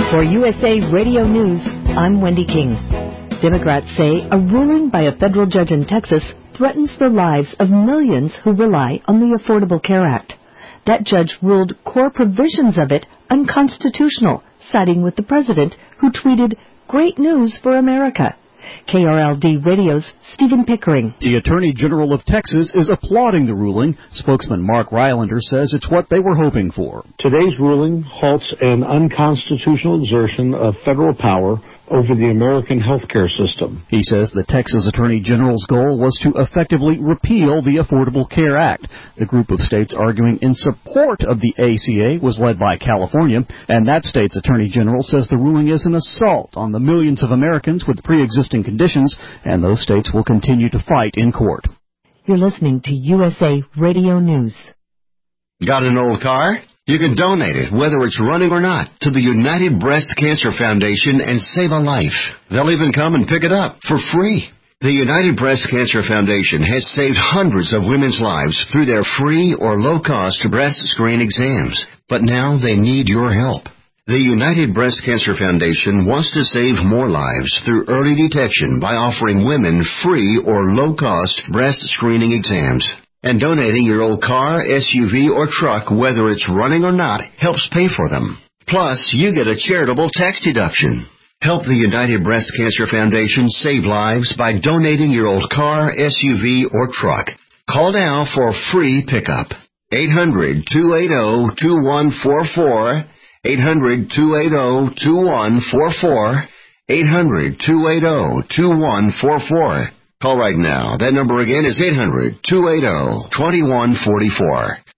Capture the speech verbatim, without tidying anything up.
For U S A Radio News, I'm Wendy King. Democrats say a ruling by a federal judge in Texas threatens the lives of millions who rely on the Affordable Care Act. That judge ruled core provisions of it unconstitutional, siding with the president, who tweeted, "Great news for America." K R L D Radio's Stephen Pickering. The Attorney General of Texas is applauding the ruling. Spokesman Mark Rylander says it's what they were hoping for. Today's ruling halts an unconstitutional exertion of federal power over the American healthcare system. He says the Texas Attorney General's goal was to effectively repeal the Affordable Care Act. The group of states arguing in support of the A C A was led by California, and that state's Attorney General says the ruling is an assault on the millions of Americans with pre-existing conditions, and those states will continue to fight in court. You're listening to U S A Radio News. Got an old car? You can donate it, whether it's running or not, to the United Breast Cancer Foundation and save a life. They'll even come and pick it up for free. The United Breast Cancer Foundation has saved hundreds of women's lives through their free or low-cost breast screen exams. But now they need your help. The United Breast Cancer Foundation wants to save more lives through early detection by offering women free or low-cost breast screening exams. And donating your old car, S U V, or truck, whether it's running or not, helps pay for them. Plus, you get a charitable tax deduction. Help the United Breast Cancer Foundation save lives by donating your old car, S U V, or truck. Call now for free pickup. eight hundred, two eight zero, two one four four. eight hundred, two eight zero, two one four four. eight hundred, two eight zero, two one four four. Call right now. That number again is eight hundred, two eight zero, two one four four.